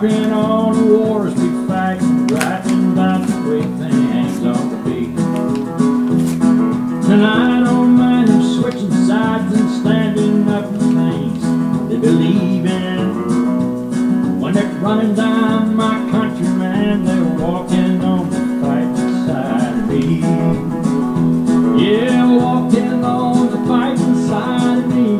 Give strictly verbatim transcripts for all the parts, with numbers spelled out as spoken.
Harping on the wars we fight, writing about the way things ought to be. And I don't mind them switching sides and standing up for things they believe in. When they're running down my country, man, they're walking on the fighting side of me. Yeah, walking on the fighting side of me.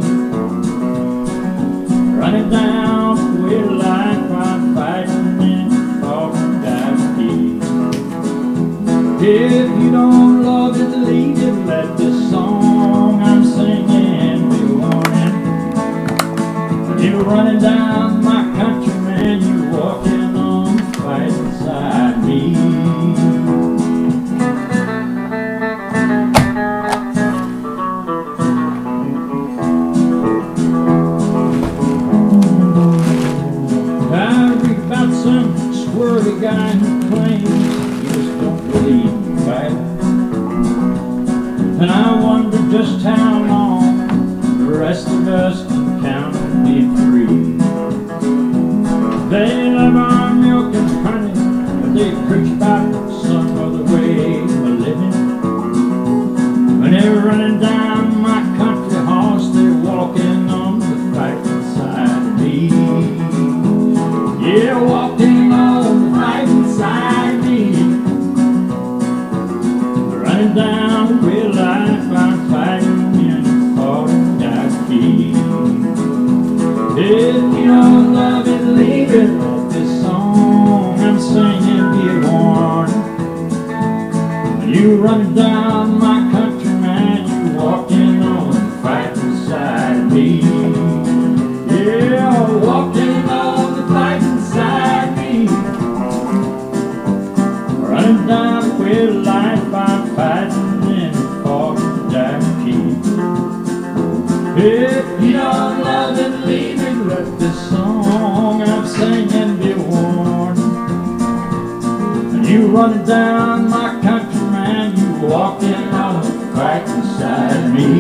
Running down the way life I'm fighting in the falling dynasty. If you don't love it, leave it. Let this song I'm singing be warning. You're running down my country, man. You're walking on the fighting side of me. Some squirrely guy who claims he just don't believe in the Bible. And I wonder just how long the rest of us can count on being free. They love our milk and honey, but they preach about some other way of living. When they're running down my country horse, they're walking on the fighting side of me. Yeah, walking on the fighting side of me. Running down the real life I'm fighting in the falling dynasty. If you don't love it, leave it. Let this song I'm singing be a warning. When you running down my country, man, you walking on the fighting side of me. Yeah, walking on the fighting side of me. Running down the way of life I'm fighting in the falling dynasty. If you don't love it, leave it. Let this song I'm singing be a warning. And you running down my country, man, you walking on the fighting side of me.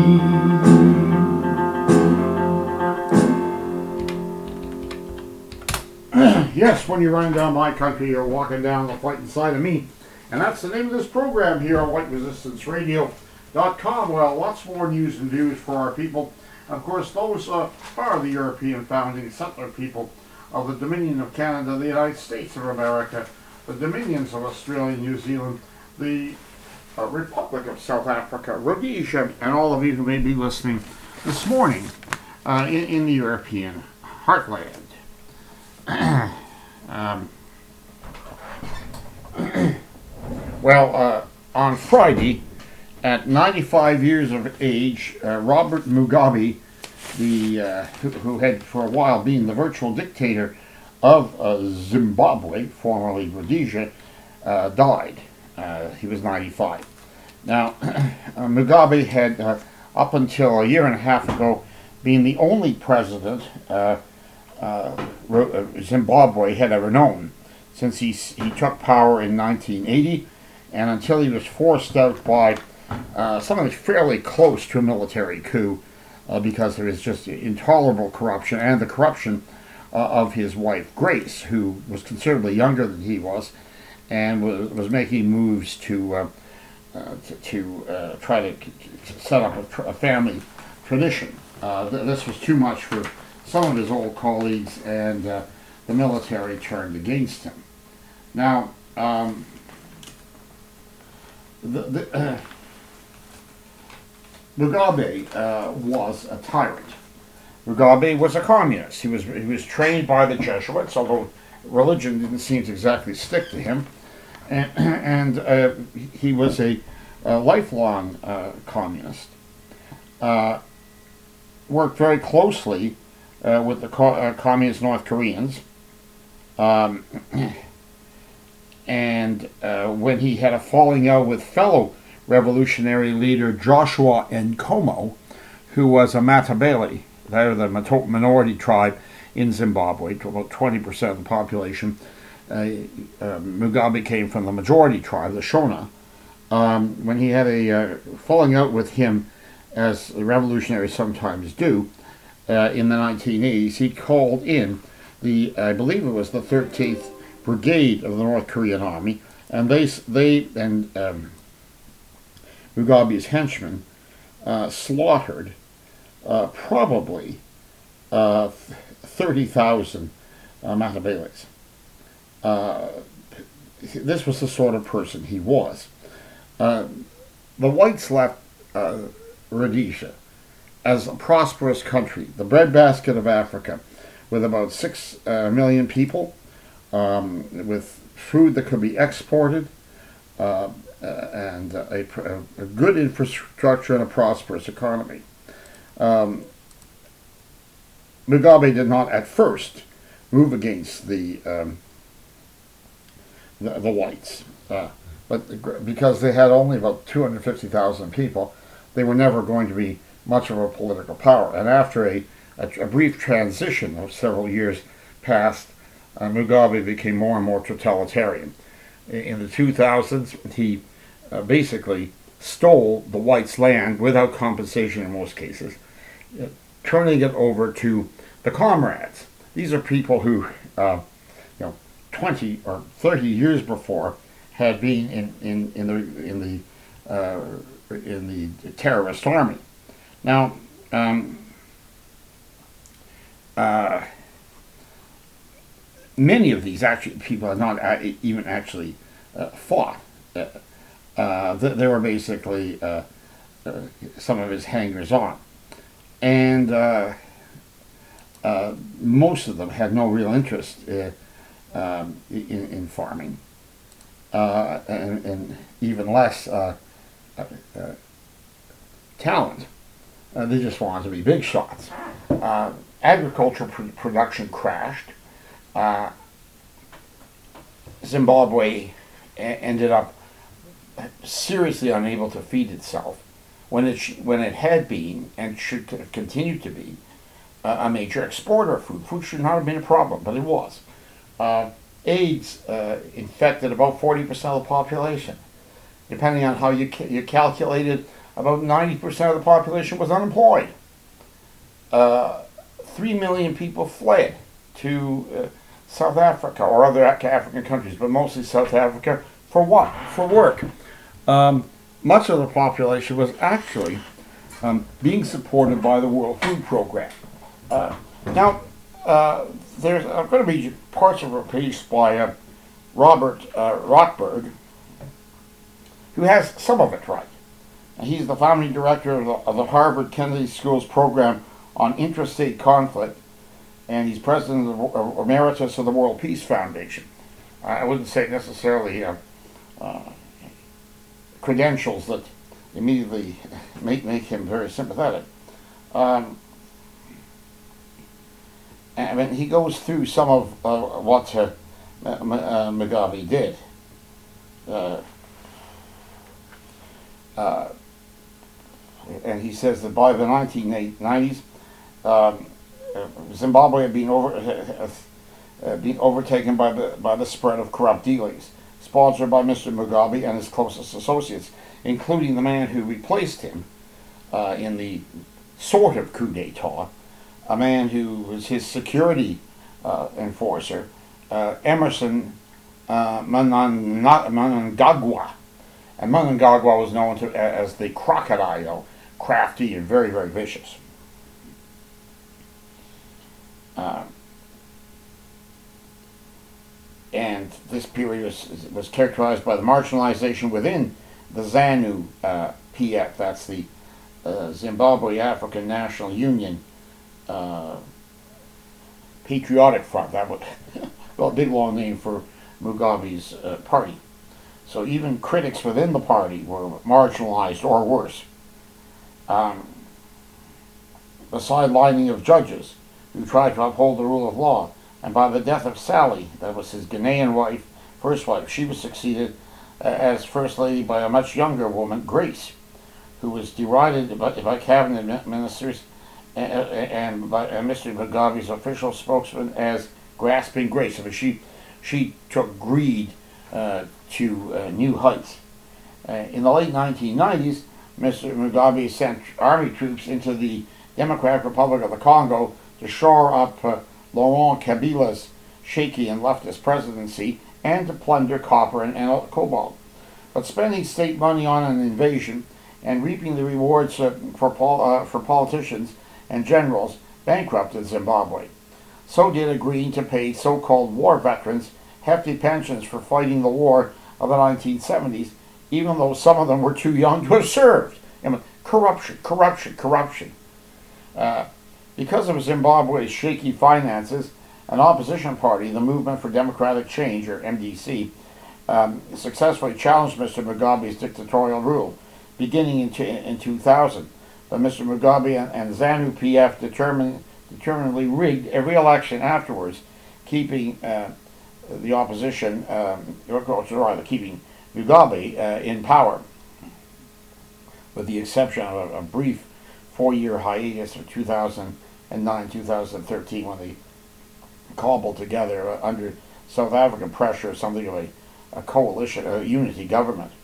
Yes, when you're running down my country, you're walking down the fighting side of me. And that's the name of this program here on white resistance radio dot com. Well, lots more news and views for our people. Of course, those uh, are the European founding settler people of the Dominion of Canada, the United States of America, the Dominions of Australia, New Zealand, the uh, Republic of South Africa, Rhodesia, and all of you who may be listening this morning uh, in, in the European heartland. um, well, uh, on Friday, at ninety-five years of age, uh, Robert Mugabe, the uh, who, who had for a while been the virtual dictator of uh, Zimbabwe, formerly Rhodesia, uh, died. Uh, he was ninety-five. Now, uh, Mugabe had, uh, up until a year and a half ago, been the only president uh, uh, Zimbabwe had ever known, since he, he took power in nineteen eighty, and until he was forced out by uh, something fairly close to a military coup, uh, because there was just intolerable corruption, and the corruption uh, of his wife Grace, who was considerably younger than he was, and was, was making moves to uh, uh, to, to uh, try to, to set up a, tr- a family tradition. Uh, th- this was too much for some of his old colleagues, and uh, the military turned against him. Now, um, the, the, uh, Mugabe uh, was a tyrant. Mugabe was a communist. He was he was trained by the Jesuits, although religion didn't seem to exactly stick to him, and, and uh, he was a, a lifelong uh, communist. Uh, worked very closely uh, with the co- uh, communist North Koreans, um, and uh, when he had a falling out with fellow revolutionary leader Joshua Nkomo, who was a Matabele, they're the minority tribe in Zimbabwe, to about twenty percent of the population. Uh, uh, Mugabe came from the majority tribe, the Shona. Um, when he had a uh, falling out with him, as the revolutionaries sometimes do, uh, in the nineteen eighties, he called in the I believe it was the thirteenth Brigade of the North Korean Army, and they they and um, Mugabe's henchmen uh, slaughtered uh, probably uh, thirty thousand uh, Matabeles. Uh, this was the sort of person he was. Uh, the whites left uh, Rhodesia as a prosperous country, the breadbasket of Africa, with about six uh, million people, um, with food that could be exported, uh, uh, and a, a good infrastructure and a prosperous economy. Um, Mugabe did not at first move against the um, the, the whites, uh, but because they had only about two hundred fifty thousand people, they were never going to be much of a political power. And after a, a, a brief transition of several years passed, uh, Mugabe became more and more totalitarian. In the two thousands, he uh, basically stole the whites' land without compensation in most cases, uh, turning it over to the comrades. These are people who, uh, you know, twenty or thirty years before had been in, in, in the in the uh, in the terrorist army. Now, um, uh, many of these actually people had not a- even actually uh, fought. Uh, uh, they were basically uh, uh, some of his hangers-on, and uh, uh, most of them had no real interest uh, um, in, in farming, uh, and, and even less uh, uh, uh, talent. Uh, they just wanted to be big shots. Uh, agricultural pr- production crashed. Uh, Zimbabwe a- ended up seriously unable to feed itself when it sh- when it had been and should c- continue to be uh, a major exporter of food. Food should not have been a problem, but it was. Uh, AIDS uh, infected about forty percent of the population. Depending on how you ca- you calculated, about ninety percent of the population was unemployed. Uh, Three million people fled to uh, South Africa or other African countries, but mostly South Africa. For what? For work. Um, much of the population was actually um, being supported by the World Food Program. Uh, now, uh, there's uh, going to be parts of a piece by uh, Robert uh, Rothberg, who has some of it right. He's the founding director of the, of the Harvard Kennedy School's program on interstate conflict, and he's president of, of emeritus of the World Peace Foundation. I wouldn't say necessarily uh, uh, credentials that immediately make, make him very sympathetic. Um, I mean, he goes through some of uh, what uh, M- uh, Mugabe did. Uh, uh, and he says that by the nineteen nineties, um, Zimbabwe had been over uh, uh, been overtaken by the by the spread of corrupt dealings, sponsored by Mister Mugabe and his closest associates, including the man who replaced him uh, in the sort of coup d'état, a man who was his security uh, enforcer, uh, Emerson uh, Mnangagwa. And Mnangagwa was known to, as the crocodile, crafty and very, very vicious. Uh, and this period was, was characterized by the marginalization within the ZANU uh, P F, that's the uh, Zimbabwe African National Union uh, Patriotic Front. That was well, a big long name for Mugabe's uh, party. So even critics within the party were marginalized or worse. Um, the sidelining of judges who tried to uphold the rule of law, and by the death of Sally, that was his Ghanaian wife, first wife, she was succeeded uh, as First Lady by a much younger woman, Grace, who was derided by, by cabinet ministers and, and by and Mister Mugabe's official spokesman as grasping grace. I mean, she, she took greed uh, to uh, new heights. Uh, in the late nineteen nineties, Mister Mugabe sent army troops into the Democratic Republic of the Congo to shore up uh, Laurent Kabila's shaky and leftist presidency, and to plunder copper and, and cobalt. But spending state money on an invasion and reaping the rewards uh, for, pol- uh, for politicians and generals bankrupted Zimbabwe. So did agreeing to pay so-called war veterans hefty pensions for fighting the war of the nineteen seventies, even though some of them were too young to have served. I mean, corruption, corruption, corruption. Uh, because of Zimbabwe's shaky finances, an opposition party, the Movement for Democratic Change, or M D C, um, successfully challenged Mister Mugabe's dictatorial rule, beginning in, t- in two thousand. But Mister Mugabe and, and ZANU P F determined, determinedly rigged every election afterwards, keeping uh, the opposition, um, or rather keeping Mugabe uh, in power, with the exception of a, a brief four-year hiatus of two thousand nine two thousand thirteen when they cobbled together uh, under South African pressure something of a, a coalition, a unity government.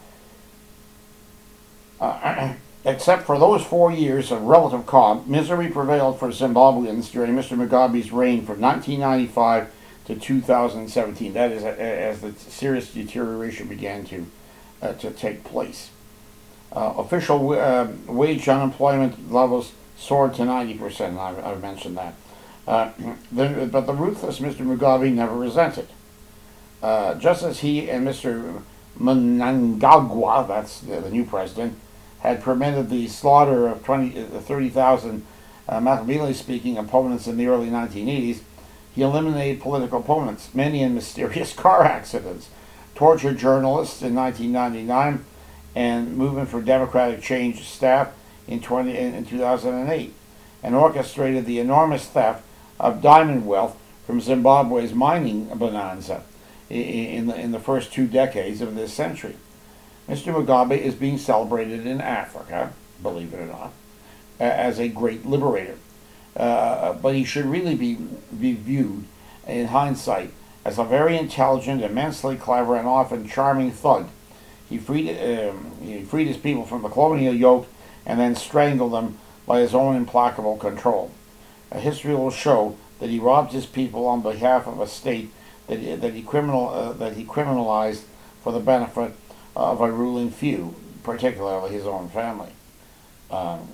Uh, except for those four years of relative calm, misery prevailed for Zimbabweans during Mister Mugabe's reign from nineteen ninety-five to two thousand seventeen. That is, as the serious deterioration began to uh, to take place. Uh, official uh, wage unemployment levels soared to ninety percent. I've, I've mentioned that. Uh, the, but the ruthless Mister Mugabe never resented. Uh, just as he and Mister Mnangagwa, that's the, the new president, had permitted the slaughter of twenty, uh, thirty thousand uh, Machiavelli-speaking opponents in the early nineteen eighties, he eliminated political opponents, many in mysterious car accidents, tortured journalists in nineteen ninety-nine, and Movement for Democratic Change staff in, twenty, in two thousand eight, and orchestrated the enormous theft of diamond wealth from Zimbabwe's mining bonanza in the, in the first two decades of this century. Mister Mugabe is being celebrated in Africa, believe it or not, as a great liberator. Uh, but he should really be, be viewed, in hindsight, as a very intelligent, immensely clever, and often charming thug. He freed, um, he freed his people from the colonial yoke and then strangled them by his own implacable control. Uh, history will show that he robbed his people on behalf of a state that he, that he, criminal, uh, that he criminalized for the benefit of a ruling few, particularly his own family. Um,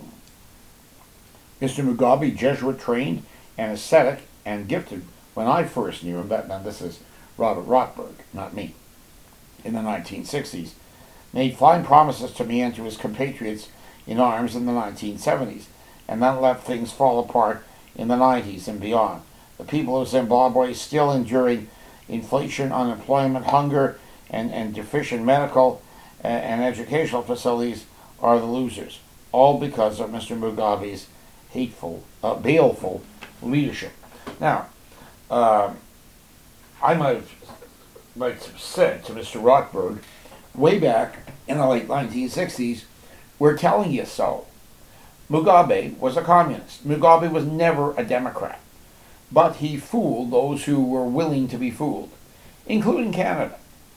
Mister Mugabe, Jesuit trained and ascetic and gifted when I first knew him, that, now this is Robert Rothberg, not me, in the nineteen sixties, made fine promises to me and to his compatriots in arms in the nineteen seventies, and then let things fall apart in the nineties and beyond. The people of Zimbabwe, still enduring inflation, unemployment, hunger, and, and deficient medical and, and educational facilities, are the losers, all because of Mister Mugabe's hateful, uh, baleful leadership. Now, uh, I might have, might have said to Mister Rothberg, way back in the late nineteen sixties, we're telling you so. Mugabe was a communist. Mugabe was never a Democrat. But he fooled those who were willing to be fooled, including Canada.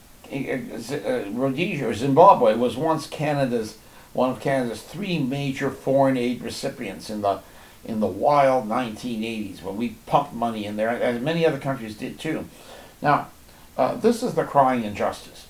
Rhodesia, or Zimbabwe, was once Canada's one of Canada's three major foreign aid recipients in the in the wild nineteen eighties, when we pumped money in there, as many other countries did too. Now, uh, this is the crying injustice.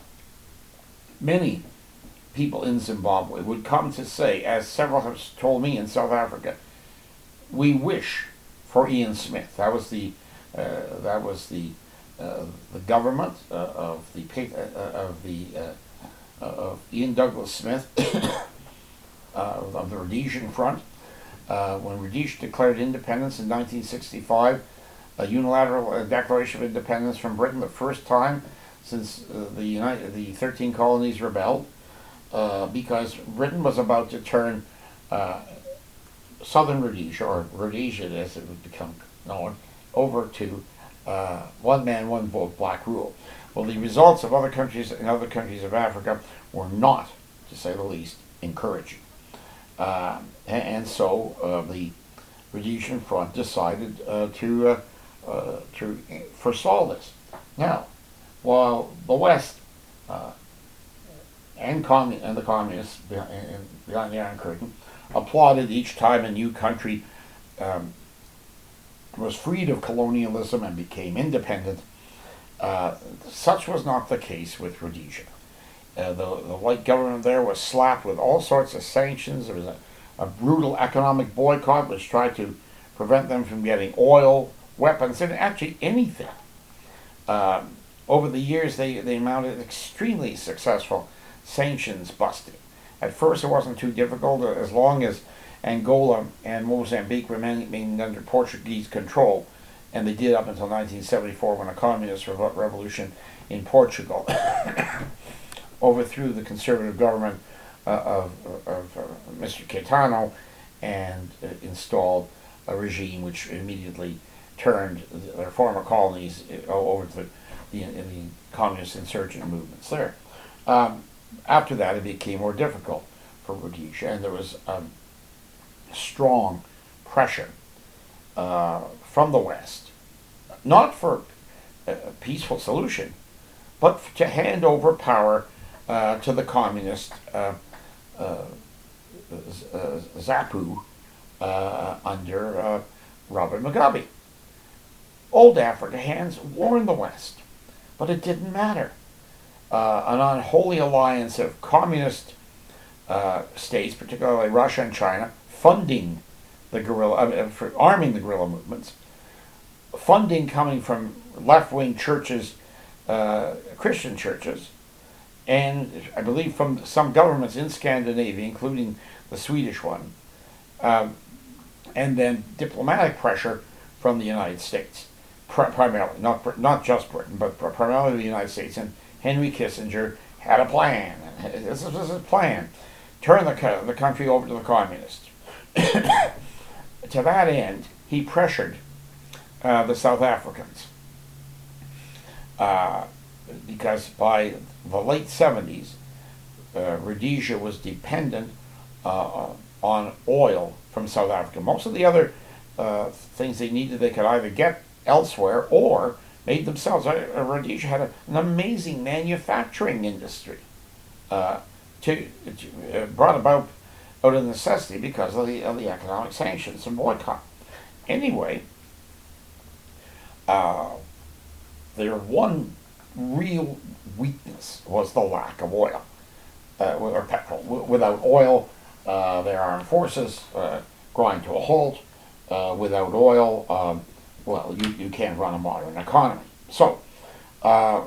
Many people in Zimbabwe would come to say, as several have told me in South Africa, we wish for Ian Smith. That was the uh, that was the uh, the government uh, of the uh, of the uh, of Ian Douglas Smith uh, of the Rhodesian Front. Uh, when Rhodesia declared independence in nineteen sixty-five, a unilateral uh, declaration of independence from Britain, the first time since uh, the United, the thirteen colonies rebelled, uh, because Britain was about to turn uh, southern Rhodesia, or Rhodesia as it would become known, over to uh, one man, one vote, black rule. Well, the results of other countries and other countries of Africa were not, to say the least, encouraging. Uh, and, and so uh, the Rhodesian Front decided uh, to uh, uh, to forestall this. Now, while the West uh, and, commun- and the communists behind, behind the Iron Curtain applauded each time a new country um, was freed of colonialism and became independent. Uh, such was not the case with Rhodesia. Uh, the, the white government there was slapped with all sorts of sanctions. There was a, a brutal economic boycott which tried to prevent them from getting oil, weapons, and actually anything. Uh, over the years, they, they mounted extremely successful sanctions busting. At first, it wasn't too difficult as long as Angola and Mozambique remained under Portuguese control, and they did up until nineteen seventy-four when a communist revolution in Portugal overthrew the conservative government uh, of, of uh, Mister Caetano and uh, installed a regime which immediately turned their former colonies over to the, the, the communist insurgent movements there. Um, after that, it became more difficult for Rhodesia, and there was um, strong pressure uh, from the West, not for a peaceful solution, but to hand over power uh, to the communist uh, uh, ZAPU uh, under uh, Robert Mugabe. Old Africa hands warned the West, but it didn't matter. Uh, an unholy alliance of communist uh, states, particularly Russia and China, funding the guerrilla, uh, for arming the guerrilla movements, funding coming from left-wing churches, uh, Christian churches, and I believe from some governments in Scandinavia, including the Swedish one, um, and then diplomatic pressure from the United States, Pri- primarily, not not just Britain, but primarily the United States. And Henry Kissinger had a plan. This was his plan: turn the the country over to the communists. To that end, he pressured uh, the South Africans uh, because by the late seventies, uh, Rhodesia was dependent uh, on oil from South Africa. Most of the other uh, things they needed, they could either get elsewhere or made themselves. Uh, Rhodesia had a, an amazing manufacturing industry, uh, to, to uh, brought about out of necessity because of the, of the economic sanctions and boycott. Anyway, uh, their one real weakness was the lack of oil, uh, or petrol. Without oil, uh, their armed forces uh, grind to a halt. Uh, without oil, um, well, you, you can't run a modern economy. So, uh,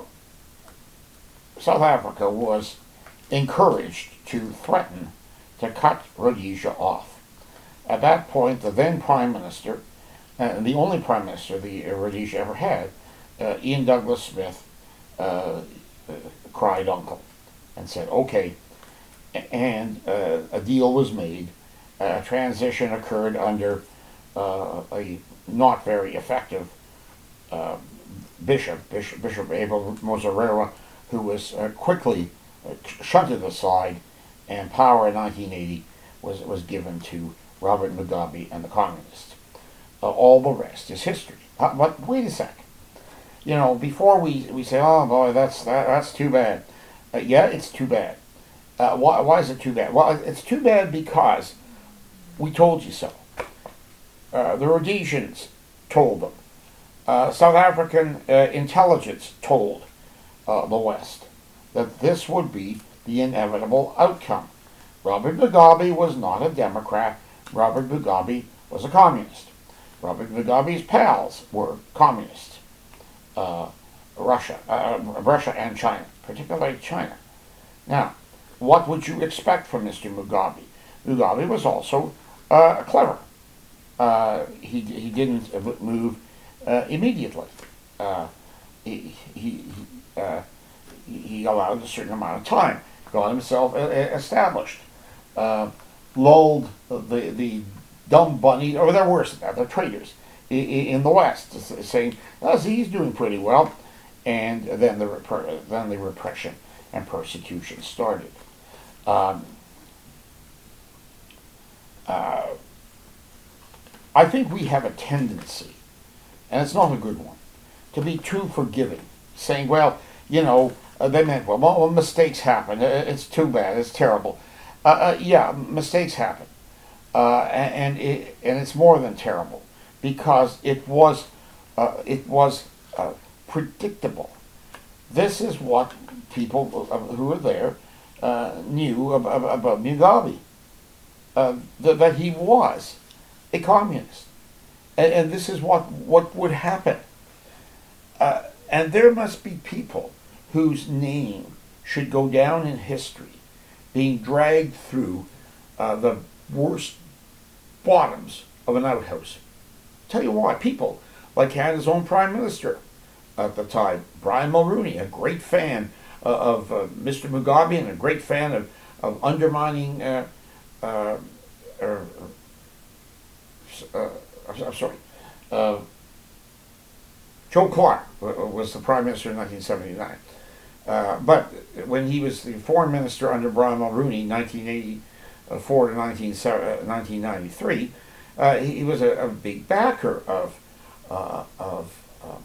South Africa was encouraged to threaten to cut Rhodesia off. At that point, the then Prime Minister, and uh, the only Prime Minister the uh, Rhodesia ever had, uh, Ian Douglas Smith, uh, uh, cried uncle and said, okay, and uh, a deal was made. A transition occurred under uh, a not very effective uh, bishop, Bishop, Bishop Abel Mozarera, who was uh, quickly uh, shunted aside, and power in nineteen eighty was, was given to Robert Mugabe and the communists. Uh, all the rest is history. Uh, but wait a sec. You know, before we, we say, oh boy, that's that, that's too bad. Uh, yeah, it's too bad. Uh, why, why is it too bad? Well, it's too bad because we told you so. Uh, the Rhodesians told them. Uh, South African uh, intelligence told uh, the West that this would be the inevitable outcome. Robert Mugabe was not a Democrat. Robert Mugabe was a communist. Robert Mugabe's pals were communists. Uh, Russia, uh, Russia and China, particularly China. Now, what would you expect from Mister Mugabe? Mugabe was also uh, clever. Uh, he he didn't move uh, immediately. Uh, he he he, uh, he allowed a certain amount of time, got himself established, uh, lulled the the dumb bunny, or they're worse than that, they're traitors in the West, saying, oh, see, he's doing pretty well, and then the rep- then the repression and persecution started. Um, uh, I think we have a tendency, and it's not a good one, to be too forgiving, saying, well, you know, uh, they meant well, well, mistakes happen, it's too bad, it's terrible. Uh, uh, yeah, mistakes happen, uh, and, and, it, and it's more than terrible, because it was uh, it was uh, predictable. This is what people who were there uh, knew about, about Mugabe, uh, that, that he was a communist, and, and this is what what would happen. Uh, and there must be people whose name should go down in history, being dragged through uh, the worst bottoms of an outhouse. Tell you why, people like Canada's own Prime Minister at the time, Brian Mulroney, a great fan uh, of uh, Mister Mugabe and a great fan of, of undermining, uh, uh, uh, uh, I'm sorry, uh, Joe Clark was the Prime Minister in nineteen seventy-nine. Uh, but when he was the Foreign Minister under Brian Mulroney, nineteen eighty-four to nineteen ninety-three, uh, he was a, a big backer of uh, of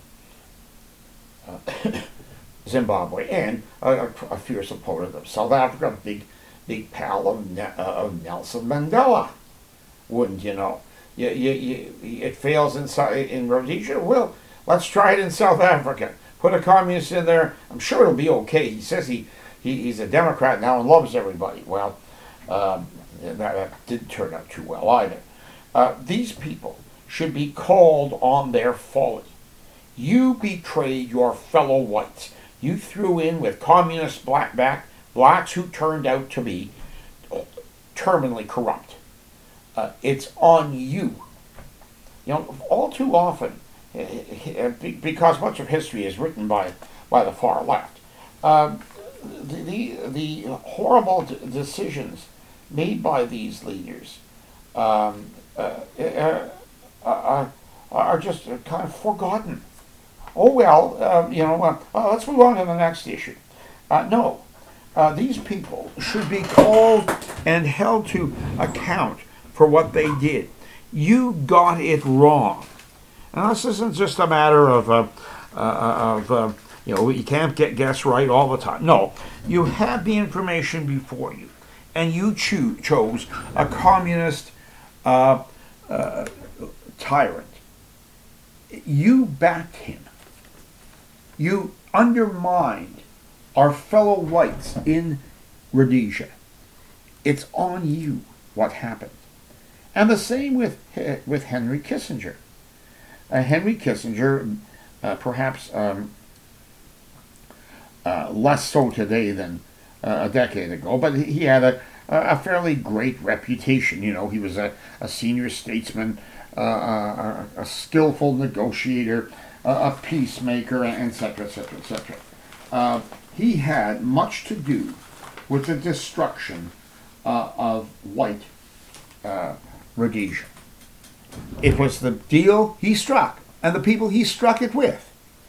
uh, uh, Zimbabwe and a, a fierce opponent of South Africa, a big big pal of, ne- uh, of Nelson Mandela. Wouldn't you know? You, you, you, it fails in in Rhodesia. Well, let's try it in South Africa. Put a communist in there. I'm sure it'll be okay. He says he, he he's a Democrat now and loves everybody. Well, um, that, that didn't turn out too well either. Uh, these people should be called on their folly. You betrayed your fellow whites. You threw in with communist black back blacks who turned out to be terminally corrupt. Uh, it's on you. You know, all too often, because much of history is written by, by the far left, uh, the, the, the horrible d- decisions made by these leaders um, uh, uh, are, are just kind of forgotten. Oh, well, uh, you know, uh, uh, let's move on to the next issue. Uh, no, uh, these people should be called and held to account for what they did. You got it wrong. And this isn't just a matter of, uh, uh, of uh, you know, you can't get guess right all the time. No, you had the information before you, and you cho- chose a communist uh, uh, tyrant. You backed him. You undermined our fellow whites in Rhodesia. It's on you what happened. And the same with with Henry Kissinger. Uh, Henry Kissinger, uh, perhaps um, uh, less so today than uh, a decade ago, but he had a, a fairly great reputation. You know, he was a, a senior statesman, uh, a, a skillful negotiator, a, a peacemaker, et cetera, et cetera, et cetera. Uh, he had much to do with the destruction uh, of white uh, Rhodesia. It was the deal he struck, and the people he struck it with.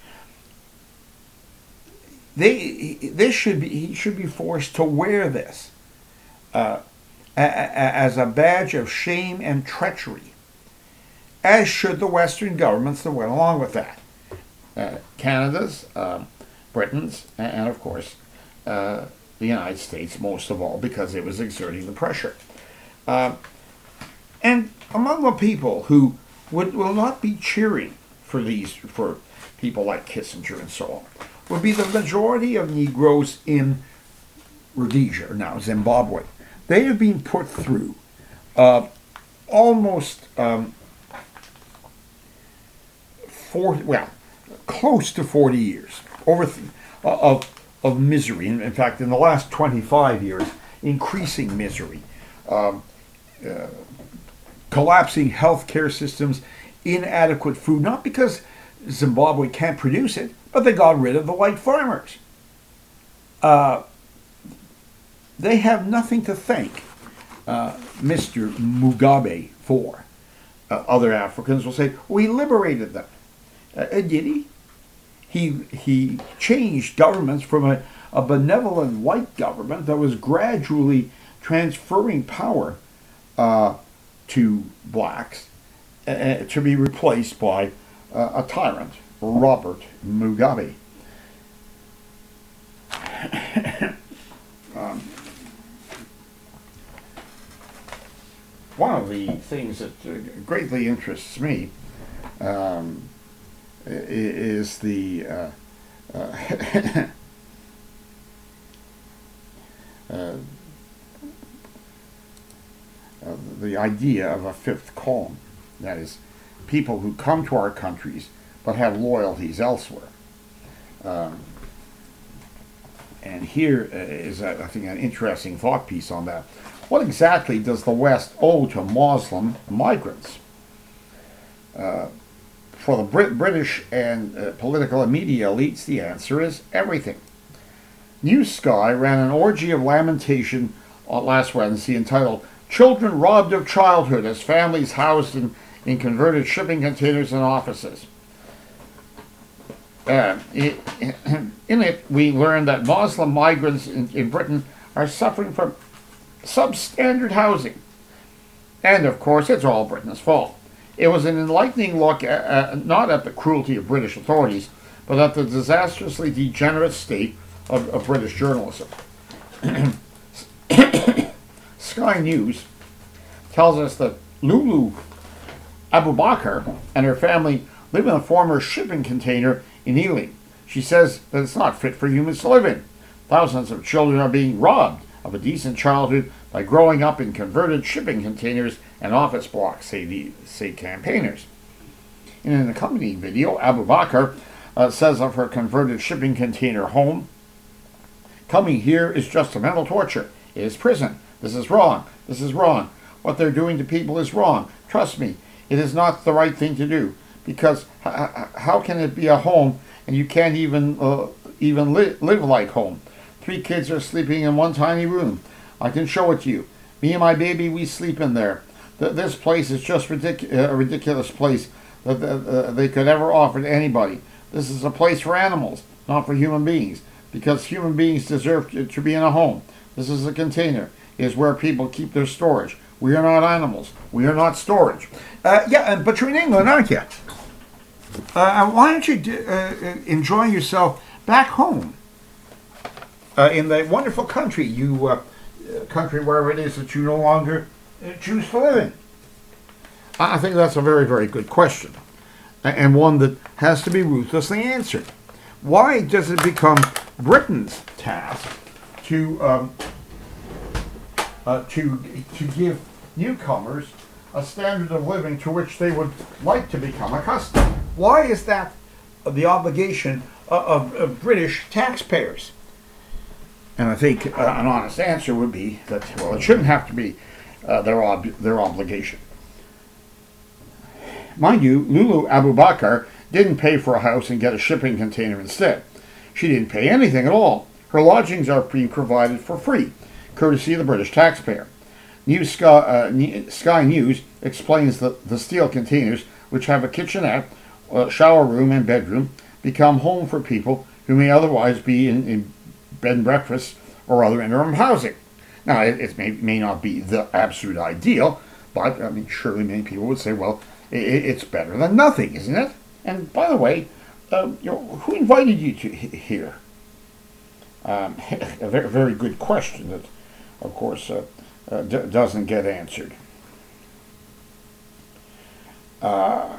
They, this should be, he should be forced to wear this uh, a, a, as a badge of shame and treachery, as should the Western governments that went along with that. Uh, Canada's, uh, Britain's, and, and of course uh, the United States most of all, because it was exerting the pressure. Uh, and among the people who would, will not be cheering for these, for people like Kissinger and so on, would be the majority of Negroes in Rhodesia, or now Zimbabwe. They have been put through uh, almost um, forty, well, close to forty years over th- of of misery. In, in fact, in the last twenty-five years, increasing misery. Um, uh, collapsing healthcare systems, inadequate food, not because Zimbabwe can't produce it, but they got rid of the white farmers. Uh, they have nothing to thank uh, Mister Mugabe for. Uh, other Africans will say, we liberated them. Uh, did he? He he changed governments from a, a benevolent white government that was gradually transferring power uh, to blacks uh, to be replaced by uh, a tyrant, Robert Mugabe. um, one of the things that uh, greatly interests me um, is the uh, uh, uh, uh, the idea of a fifth column. That is, people who come to our countries but have loyalties elsewhere. Um, and here is, I think, an interesting thought piece on that. What exactly does the West owe to Muslim migrants? Uh, for the Brit- British and uh, political and media elites, the answer is everything. New Sky ran an orgy of lamentation on last Wednesday entitled "Children Robbed of Childhood as Families Housed in, in Converted Shipping Containers and Offices." Uh, it, in it, we learned that Muslim migrants in, in Britain are suffering from substandard housing. And, of course, it's all Britain's fault. It was an enlightening look at, uh, not at the cruelty of British authorities, but at the disastrously degenerate state of, of British journalism. Sky News tells us that Lulu Abubakar and her family live in a former shipping container in Ealing. She says that it's not fit for humans to live in. Thousands of children are being robbed of a decent childhood by growing up in converted shipping containers and office blocks, say the say campaigners. In an accompanying video, Abubakar uh, says of her converted shipping container home, "Coming here is just a mental torture. It is prison. This is wrong. This is wrong. What they're doing to people is wrong. Trust me, it is not the right thing to do. Because h- how can it be a home and you can't even uh, even li- live like home? Three kids are sleeping in one tiny room. I can show it to you. Me and my baby, we sleep in there. Th- this place is just ridic- a ridiculous place that uh, they could ever offer to anybody. This is a place for animals, not for human beings, because human beings deserve to, to be in a home. This is a container. It is where people keep their storage. We are not animals. We are not storage." Uh, yeah, but you're in England, aren't you? Uh, why don't you do, uh, enjoy yourself back home uh, in the wonderful country, you uh, country wherever it is that you no longer uh, choose to live in? I think that's a very, very good question, and one that has to be ruthlessly answered. Why does it become Britain's task to um, uh, to to give newcomers a standard of living to which they would like to become accustomed? Why is that the obligation of, of British taxpayers? And I think uh, an honest answer would be that, well, it shouldn't have to be uh, their ob- their obligation. Mind you, Lulu Abubakar didn't pay for a house and get a shipping container instead. She didn't pay anything at all. Her lodgings are being provided for free, courtesy of the British taxpayer. New Sky, uh, Sky News explains that the steel containers, which have a kitchenette, uh, shower room, and bedroom, become home for people who may otherwise be in, in bed and breakfast or other interim housing. Now, it, it may, may not be the absolute ideal, but I mean, surely many people would say, well, it, it's better than nothing, isn't it? And by the way, uh, you know, who invited you to here? Um, a very, very good question that, of course, uh, uh, d- doesn't get answered. Uh,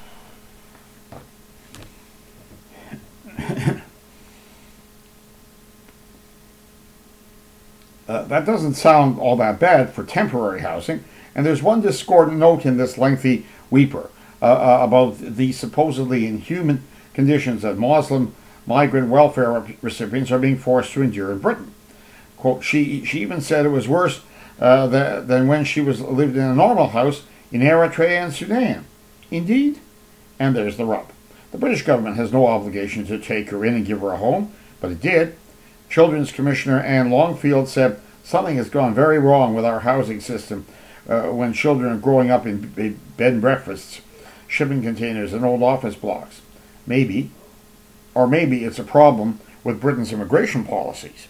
uh, that doesn't sound all that bad for temporary housing, and there's one discordant note in this lengthy weeper uh, uh, about the supposedly inhuman conditions that Muslim migrant welfare recipients are being forced to endure in Britain. Quote, she, she even said it was worse uh, than, than when she was lived in a normal house in Eritrea and Sudan. Indeed, and there's the rub. The British government has no obligation to take her in and give her a home, but it did. Children's Commissioner Anne Longfield said, "Something has gone very wrong with our housing system uh, when children are growing up in b- bed and breakfasts, shipping containers, and old office blocks. Maybe, or maybe it's a problem with Britain's immigration policies."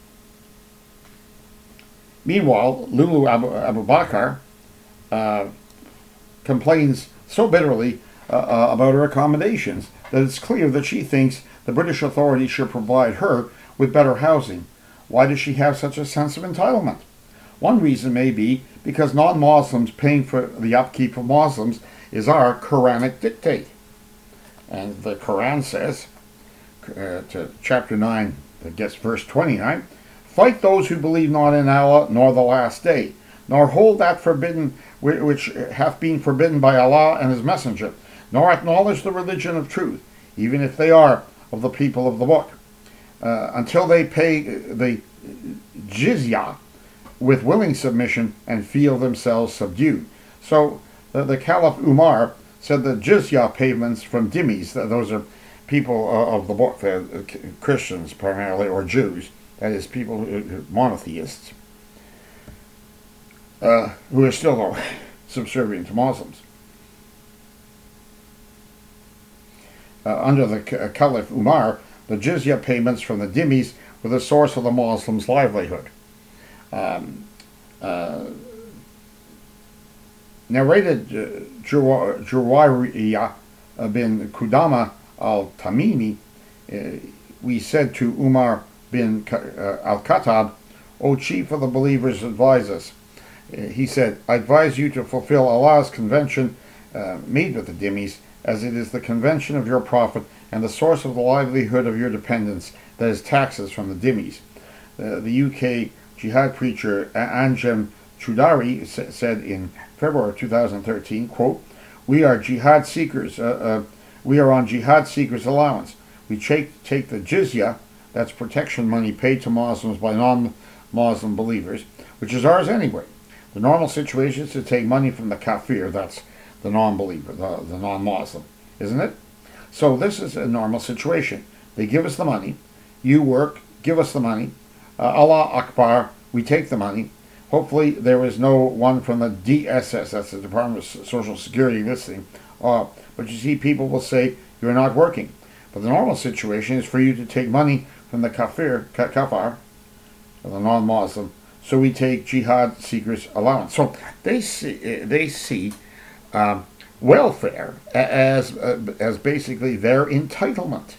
Meanwhile, Lulu Abu, Abubakar uh, complains so bitterly uh, uh, about her accommodations that it's clear that she thinks the British authorities should provide her with better housing. Why does she have such a sense of entitlement? One reason may be because non-Muslims paying for the upkeep of Muslims is our Quranic dictate. And the Quran says, uh, to chapter nine, that gets verse twenty-nine, fight those who believe not in Allah nor the last day, nor hold that forbidden which hath been forbidden by Allah and his messenger, nor acknowledge the religion of truth, even if they are of the people of the book, uh, until they pay the jizya with willing submission and feel themselves subdued. So uh, the Caliph Umar said the jizya payments from dhimmis, those are people uh, of the book, uh, Christians primarily, or Jews, that is, people, uh, monotheists, uh, who are still subservient to Muslims. Uh, under the Caliph Umar, the jizya payments from the dhimmis were the source of the Muslims' livelihood. Um, uh, narrated uh, Juwayriya bin Qudama al-Tamimi, uh, we said to Umar bin uh, al-Khattab, O chief of the believers, advise us. Uh, he said, I advise you to fulfill Allah's convention uh, made with the dhimmis, as it is the convention of your prophet and the source of the livelihood of your dependents, that is taxes from the dhimmis. Uh, the U K jihad preacher Anjem Choudary said in February two thousand thirteen, quote, we are jihad seekers, uh, uh, we are on jihad seekers allowance. We take, take the jizya, that's protection money paid to Muslims by non-Muslim believers, which is ours anyway. The normal situation is to take money from the kafir, that's the non-believer, the, the non-Muslim, isn't it? So this is a normal situation. They give us the money, you work, give us the money, uh, Allah Akbar, we take the money. Hopefully there is no one from the D S S, that's the Department of Social Security listening, uh, but you see people will say you're not working. But the normal situation is for you to take money from the kafir, kafar, the non-Muslim, so we take jihad seekers allowance. So they see, they see Um, welfare as uh, as basically their entitlement.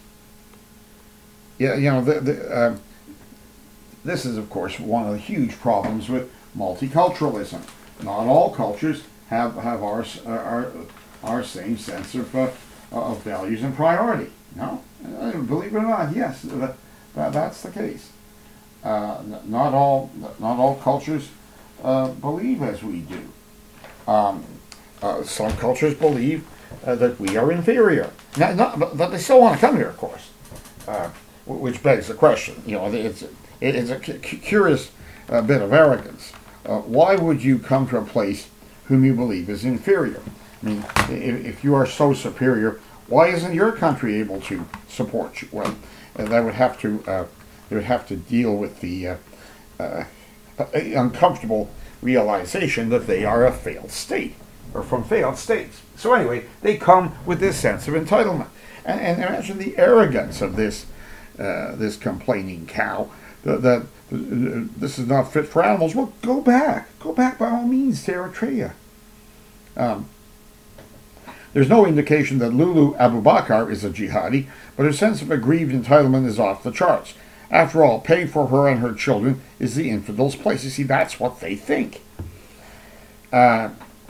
Yeah, you know, the, the, uh, this is of course one of the huge problems with multiculturalism. Not all cultures have have our our our same sense of uh, of values and priority. No, believe it or not, yes, that, that that's the case. Uh, not all not all cultures uh, believe as we do. Um, Uh, some cultures believe uh, that we are inferior. Not, not, but, but they still want to come here, of course. Uh, which begs the question. You know, it's it's a c- curious uh, bit of arrogance. Uh, why would you come to a place whom you believe is inferior? I mean, if, if you are so superior, why isn't your country able to support you? Well, uh, that would have to uh, they would have to deal with the uh, uh, uncomfortable realization that they are a failed state, or from failed states. So anyway, they come with this sense of entitlement, and, and imagine the arrogance of this uh, this complaining cow. That, that uh, this is not fit for animals. Well, go back, go back by all means to Eritrea. Um, there's no indication that Lulu Abubakar is a jihadi, but her sense of aggrieved entitlement is off the charts. After all, paying for her and her children is the infidel's place. You see, that's what they think. Uh,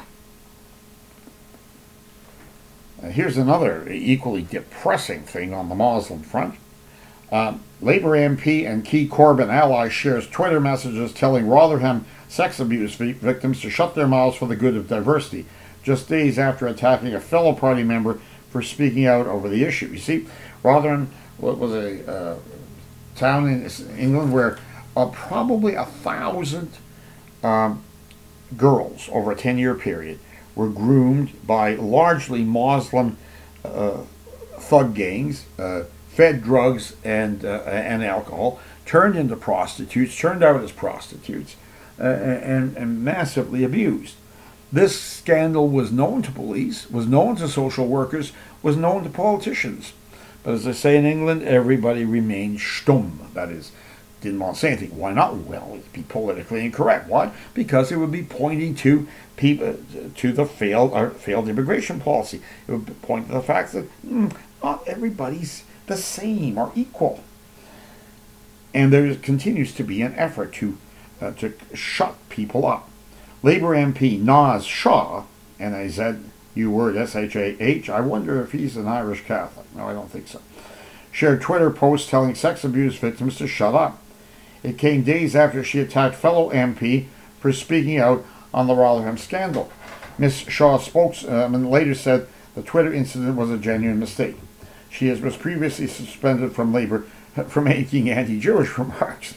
Here's another equally depressing thing on the Muslim front. Um, Labour M P and key Corbyn ally shares Twitter messages telling Rotherham sex abuse victims to shut their mouths for the good of diversity, just days after attacking a fellow party member for speaking out over the issue. You see, Rotherham was a uh, town in England where uh, probably a thousand um, girls over a ten-year period were groomed by largely Muslim uh, thug gangs, uh, fed drugs and uh, and alcohol, turned into prostitutes, turned out as prostitutes, uh, and, and massively abused. This scandal was known to police, was known to social workers, was known to politicians. But as they say in England, everybody remained stumm. That is, didn't want to say anything. Why not? Well, it'd be politically incorrect. Why? Because it would be pointing to people to the failed or failed immigration policy. It would point to the fact that mm, not everybody's the same or equal. And there continues to be an effort to uh, to shut people up. Labour M P Naz Shah, N A Z U word S H A H, I wonder if he's an Irish Catholic. No, I don't think so. Shared Twitter posts telling sex abuse victims to shut up. It came days after she attacked fellow M P for speaking out on the Rotherham scandal. Miz Shaw's spokesman later said the Twitter incident was a genuine mistake. She was previously suspended from Labour for making anti-Jewish remarks.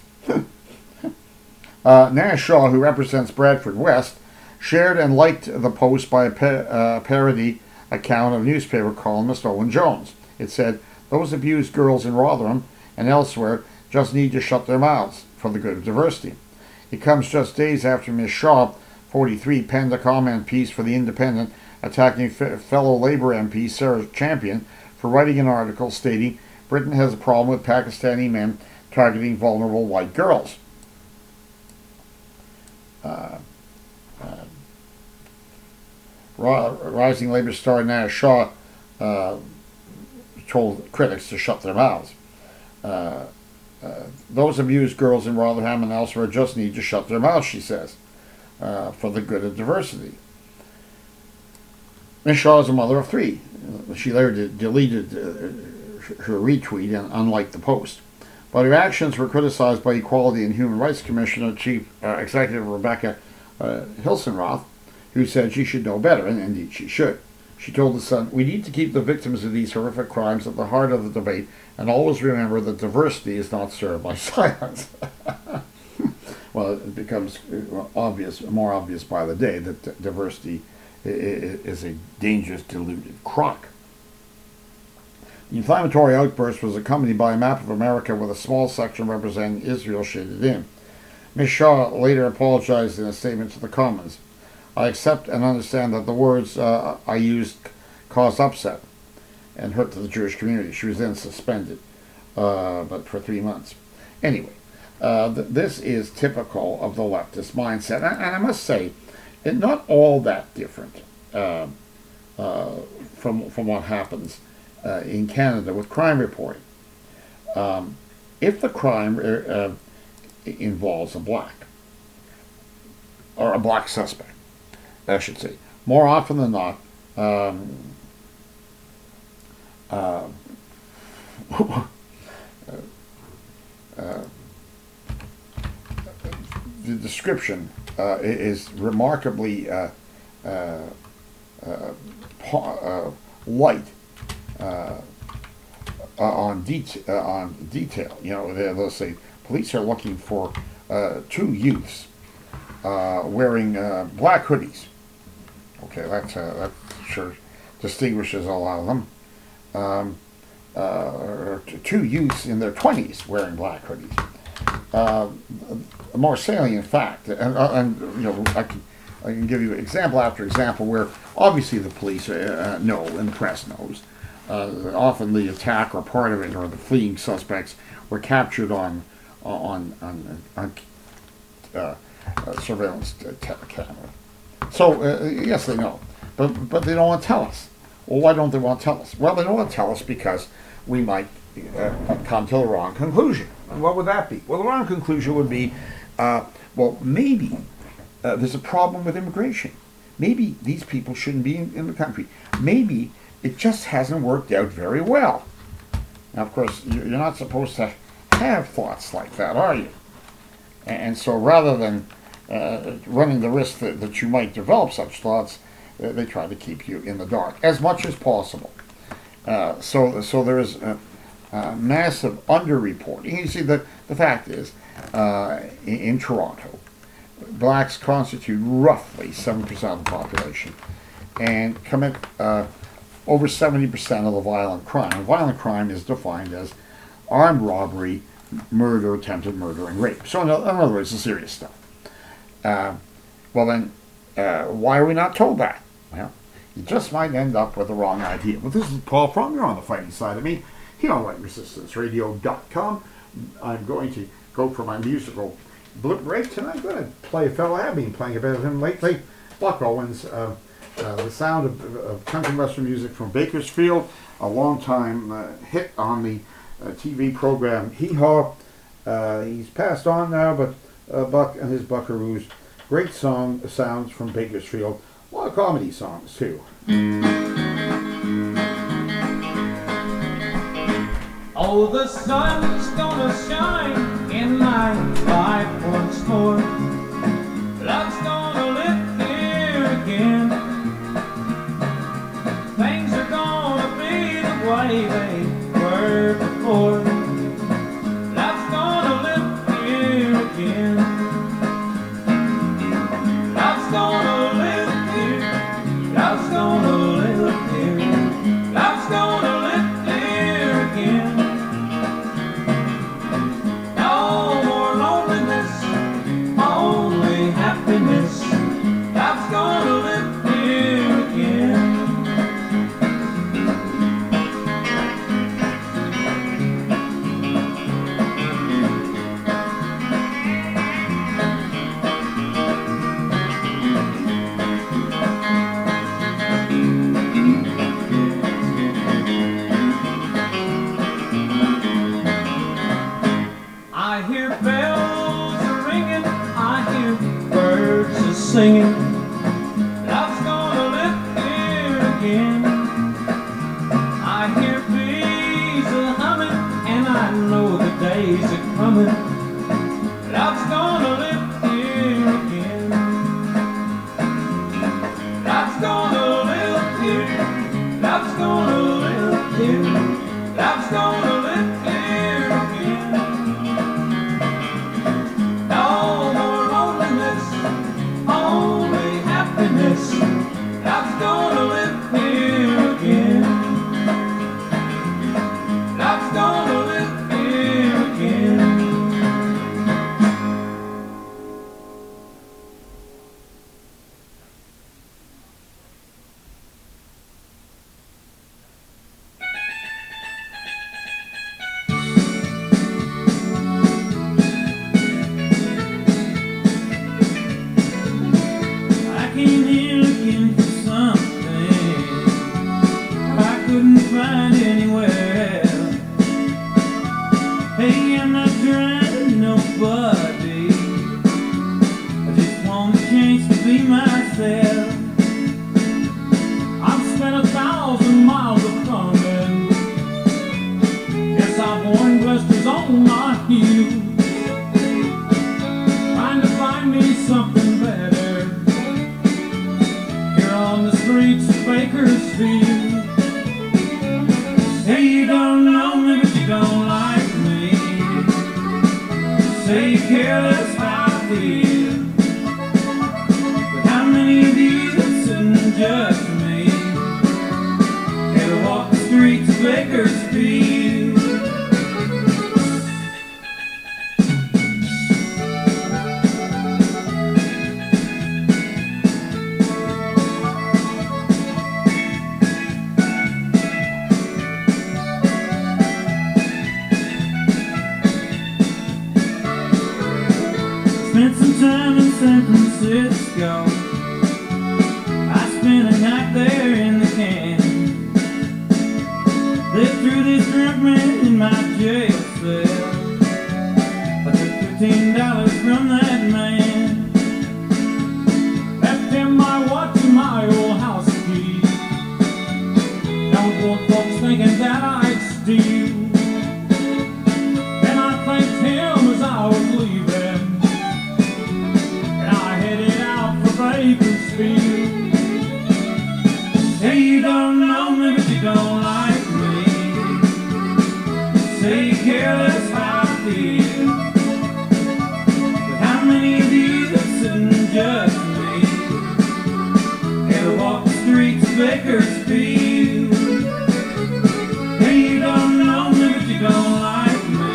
uh, Nash Shaw, who represents Bradford West, shared and liked the post by a pa- uh, parody account of newspaper columnist Owen Jones. It said, "Those abused girls in Rotherham and elsewhere just need to shut their mouths for the good of diversity." It comes just days after Miz Shaw, forty-three, penned a comment piece for The Independent attacking f- fellow Labour M P Sarah Champion for writing an article stating Britain has a problem with Pakistani men targeting vulnerable white girls. Uh, uh, Rising Labour star Nash Shaw uh, told critics to shut their mouths. Uh, uh, those abused girls in Rotherham and elsewhere just need to shut their mouths, she says, uh, for the good of diversity. Miz Shaw is a mother of three. She later deleted uh, her retweet and unliked the post. But her actions were criticized by Equality and Human Rights Commissioner Chief uh, Executive Rebecca uh, Hilsenroth, who said she should know better, and indeed she should. She told The Sun, "We need to keep the victims of these horrific crimes at the heart of the debate and always remember that diversity is not served by silence." Well, it becomes obvious, more obvious by the day that diversity is a dangerous diluted crock. The inflammatory outburst was accompanied by a map of America with a small section representing Israel shaded in. Miz Shaw later apologized in a statement to the Commons. "I accept and understand that the words uh, I used caused upset and hurt to the Jewish community." She was then suspended, uh, but for three months. Anyway, uh, th- this is typical of the leftist mindset, and, and I must say, it's not all that different uh, uh, from from what happens uh, in Canada with crime reporting. Um, if the crime uh, involves a black or a black suspect, I should say, more often than not, um, uh, uh, the description uh, is remarkably uh, uh, uh, uh, light uh, on, det- uh, on detail. You know, they- they'll say police are looking for uh, two youths uh, wearing uh, black hoodies. Okay, that's, uh, that sure distinguishes a lot of them. Um, uh, two youths in their twenties wearing black hoodies. Uh, a more salient fact, and, uh, and you know, I can, I can give you example after example where obviously the police uh, know and the press knows. Uh, often the attack or part of it or the fleeing suspects were captured on on on, on uh, uh, surveillance t- camera. So uh, yes, they know, but but they don't want to tell us. Well, why don't they want to tell us? Well, they don't want to tell us because we might uh, come to the wrong conclusion. And what would that be? Well, the wrong conclusion would be, uh, well, maybe uh, there's a problem with immigration. Maybe these people shouldn't be in, in the country. Maybe it just hasn't worked out very well. Now, of course, you're not supposed to have thoughts like that, are you? And so rather than uh, running the risk that, that you might develop such thoughts, uh, they try to keep you in the dark as much as possible. Uh, so, so there is a, a massive underreporting. You see, the, the fact is, uh, in, in Toronto, blacks constitute roughly seven percent of the population and commit uh, over seventy percent of the violent crime. Violent crime is defined as armed robbery, murder, attempted murder, and rape. So in other words, the serious stuff. Uh, well then, uh, why are we not told that? Well, you just might end up with the wrong idea. But this is Paul Frum. You're on the fighting side of me here on white resistance radio dot com. I'm going to go for my musical blip break tonight. I'm going to play a fellow I've been playing a bit of him lately, Buck Owens. Uh, uh, the sound of, of country western music from Bakersfield, a long-time uh, hit on the uh, T V program Hee Haw. Uh, he's passed on now, but uh, Buck and his Buckaroos. Great song sounds from Bakersfield. A lot of comedy songs too. Oh, the sun's gonna shine in my life once more. Love's gonna live here again. Things are gonna be the way they were before. Love's gonna live here again. Love's gonna live here. Love's gonna live here. Love's gonna live here again. No more loneliness, only happiness. Love's gonna live here again. I hear bells are ringing, I hear birds are singing. Love's gonna live here again. I hear bees are humming, and I know the days are coming. Love's gonna live here again. Love's gonna live here. Love's gonna live here. Love's gonna live here again. No more loneliness, only happiness. Love's gonna live here again. Love's gonna live here again. I came here looking for something I couldn't find anywhere. Hey, I'm not trying to nobody, I just want a chance to be myself. I've spent a thousand miles of thumbing. Guess I've worn blisters on my heels, trying to find me something better here on the streets of Bakersfield. Hey, you don't know me, but you don't like me. Say you care less how I feel, but how many of you listen just to me ever walk the streets of Bakersfield? Spent some time in San Francisco. I spent a night there in the can. They threw this drunk man in my jail cell. I took fifteen dollars from that man, left him my watch and my old house key. Don't want folks thinking that I'd steal. And I thanked him as I was leaving, and I headed out for Bakersfield. Hey, you don't know me, but you don't like me. Say you care less how I feel, but how many of you listen just to me ever walk the streets of Bakersfield? Hey, you don't know me, but you don't like me.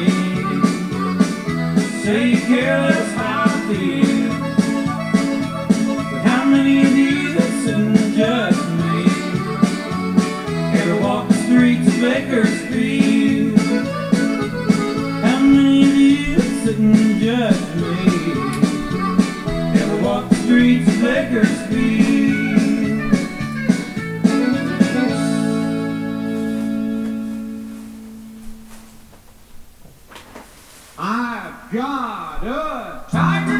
Say you care less how I feel, but how many of you listen just to me ever walk the streets of Bakersfield? How many of you listen just to me ever walk the streets of Bakersfield? I've got a tiger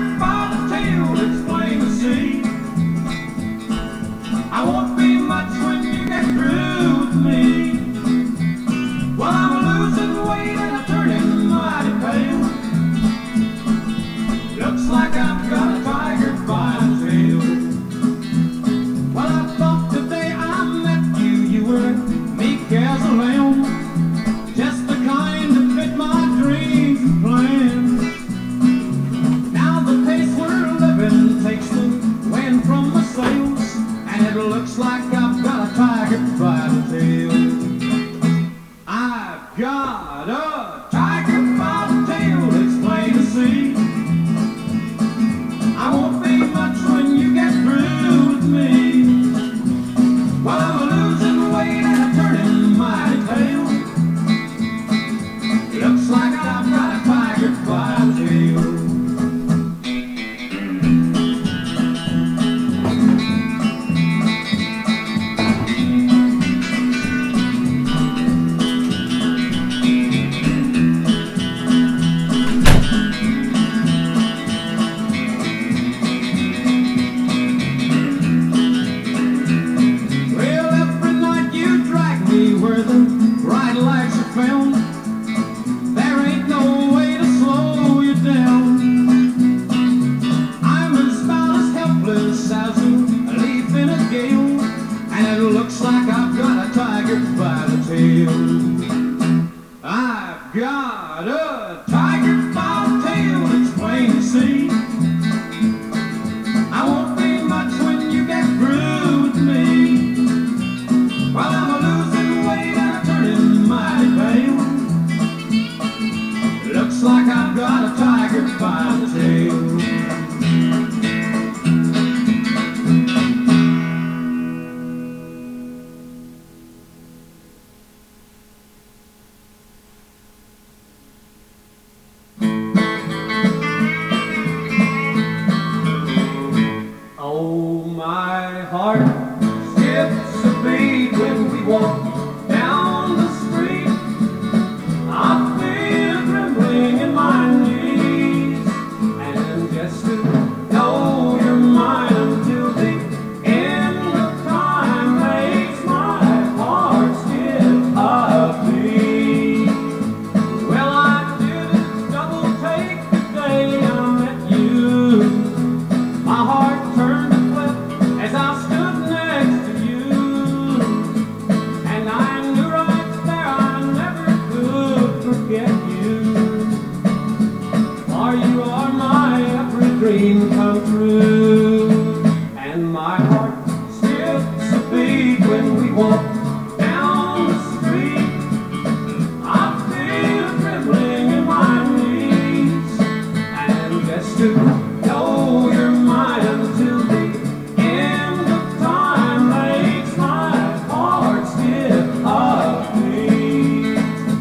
to know you're mine until the end of time makes my heart skip a beat.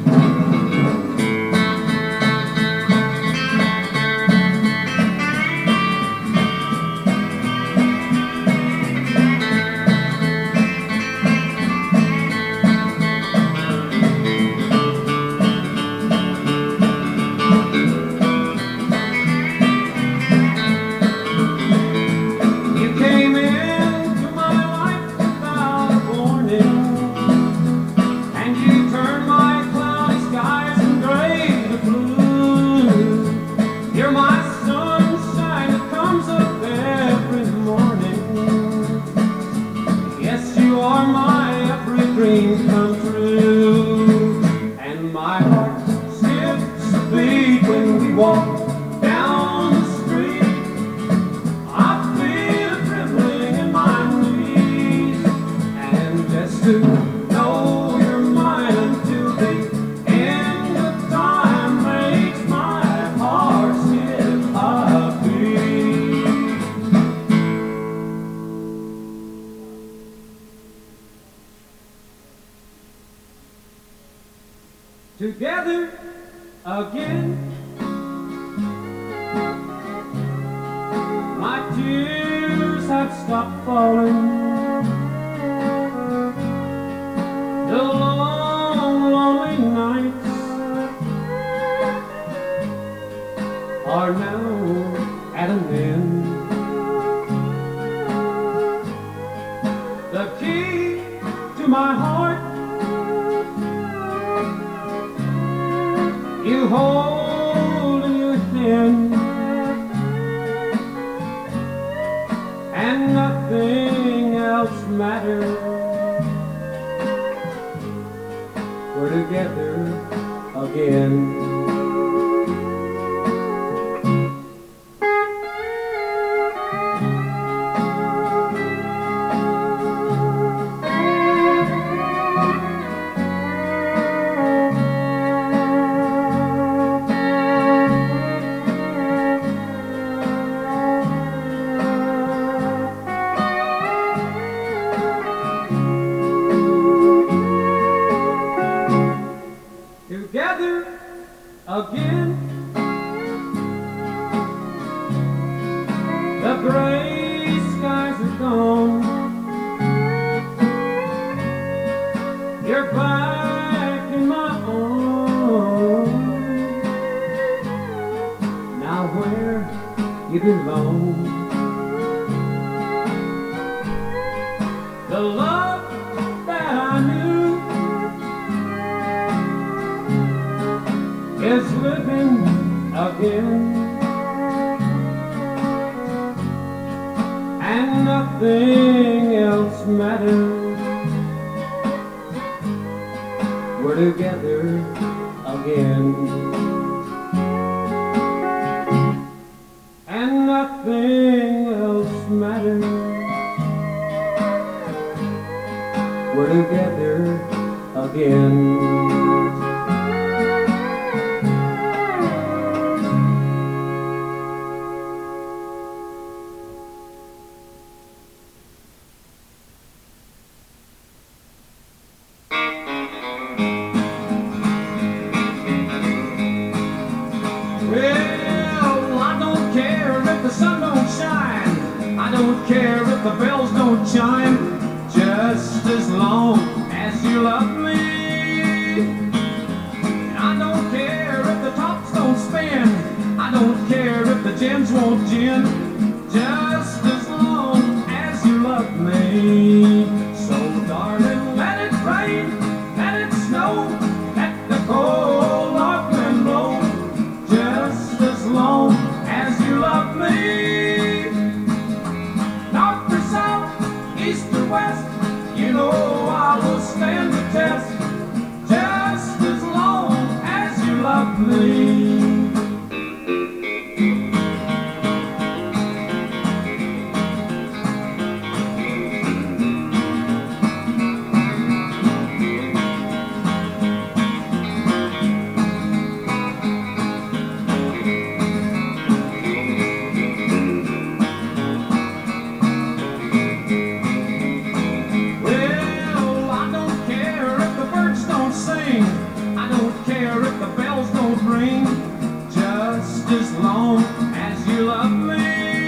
You came into my life without a warning, and you turned my cloudy skies from gray to blue. You're my sunshine that comes up every morning. Yes, you are my every dream come true. And my heart skips a beat when we walk down the street. I feel a trembling in my knees, and just to know you're mine until the end of time makes my heart skip a beat. Together again, my tears have stopped falling. The long, lonely nights are now at an end. The key to my heart you hold in your hand, and nothing else matters. We're together again. Together again, the gray skies are gone. You're back in my arms, now where you belong. The love that I knew is living again, and nothing else matters. We're together again, and nothing else matters. We're together again. Well, I don't care if the sun don't shine, I don't care if the bells don't chime, just as long as you love me. And I don't care if the tops don't spin, I don't care if the gins won't gin, just as long as you love me. So darling, let it rain, let it snow, let the cold north wind blow, just as long as you love me. North or south, east or west, you know I will stand the test, just as long as you love me. as you love me.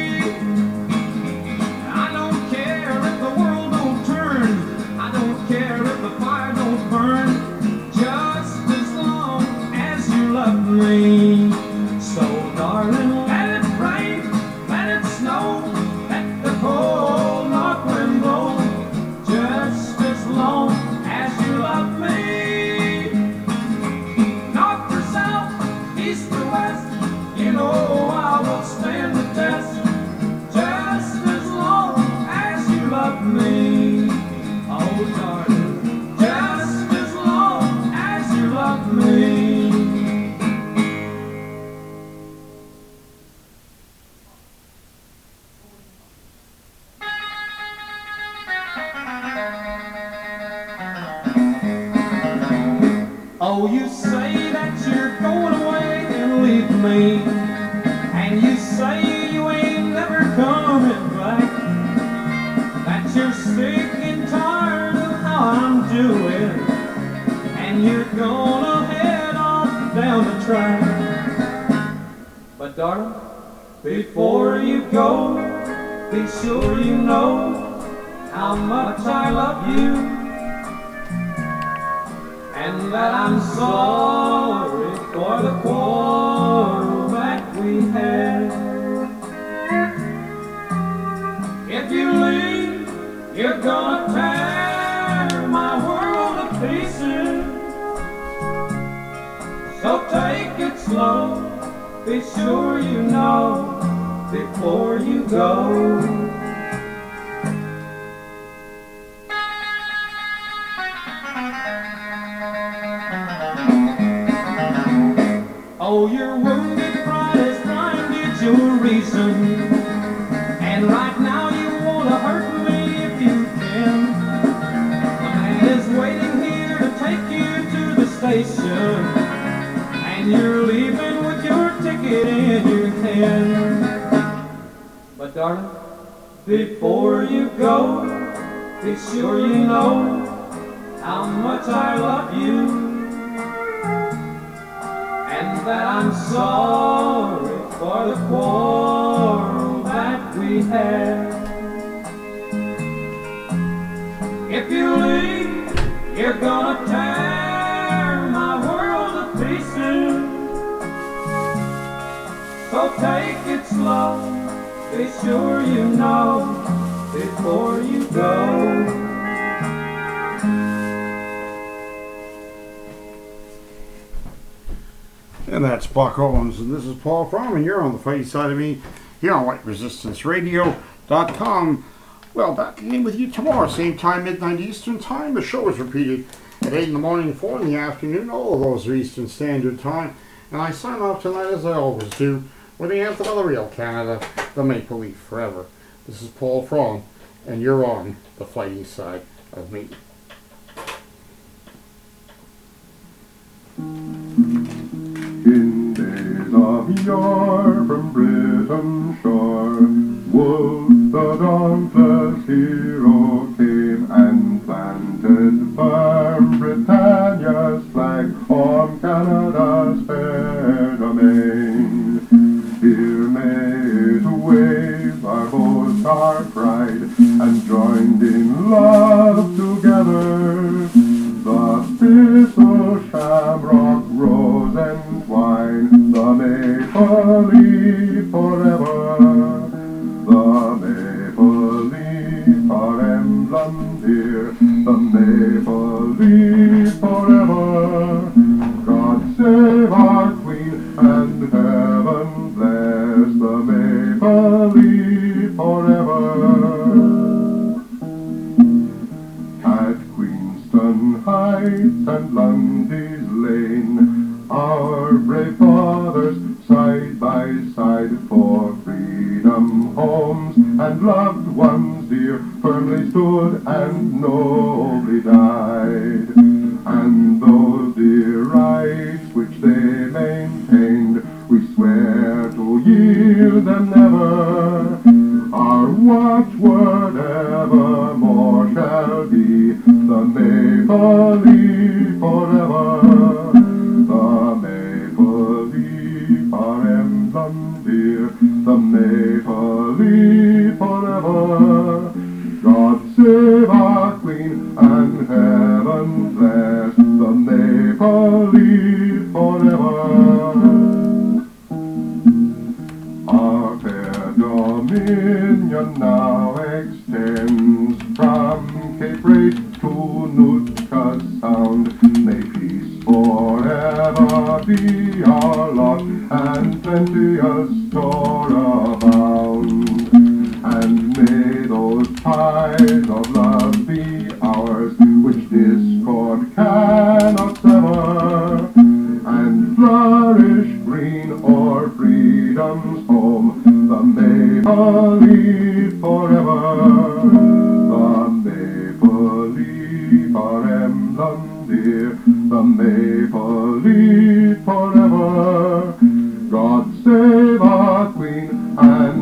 I don't care if the world don't turn, I don't care if the fire don't burn, just as long as you love me. So darling, let it rain, let it snow, let the cold north wind blow, just as long as you love me. North or south, east or west, you know I will stand the test, just as long as you love me. Oh darling, just as long as you love me. Oh, you say that you're going away and leave me, and you say you ain't never coming back, that you're sick and tired of how I'm doing, and you're gonna head on down the track. But darling, before you go, be sure you know how much I love you, and that I'm sorry for the quarrel that we had. If you leave, you're gonna tear my world to pieces, so take it slow, be sure you know before you go. Oh, your wounded pride has blinded your reason, and right now you want to hurt me if you can. The man is waiting here to take you to the station, and you're leaving with your ticket in your hand. But darling, before you go, be sure you know how much I love you, and that I'm sorry for the quarrel that we had. If you leave, you're gonna tear my world to pieces, so take it slow, be sure you know before you go. And that's Buck Owens, and this is Paul Fromm, and you're on the fighting side of me here on White Resistance Radio dot com. Well, back again with you tomorrow, same time, midnight Eastern Time. The show is repeated at eight in the morning, four in the afternoon. All of those are Eastern Standard Time. And I sign off tonight, as I always do, with the anthem of the real Canada, the Maple Leaf Forever. This is Paul Fromm, and you're on the fighting side of me. In days of yore from Britain's shore, Wolfe the dauntless hero came and planted firm Britannia's flag on Canada's fair domain. Here may to wave our boast, our pride, and joined in love together. The thistle, shamrock, rose, and twine, the maple leaf forever. The maple leaf, our emblem dear, the maple leaf forever. God save our Queen, and heaven bless the maple leaf forever. At Queenston Heights and Lundy's Lane, our brave fathers side by side for freedom, homes, and loved ones dear firmly stood and nobly died. And those dear rights which they maintained, we swear to yield them never. Our watchword evermore shall be the maple leaf forever. The maple leaf, our emblem dear, the Maple Leaf forever. God save our Queen and heaven bless the Maple Leaf forever. Our fair dominion now extends from Cape Race to Nootka Sound. May peace forever be our lot, and plenteous store abound. And may those ties of love be ours, which discord cannot sever, and flourish green o'er freedom's home, the Maple Leaf forever. The Maple Leaf, our emblem dear, the Maple Leaf forever. God save our Queen and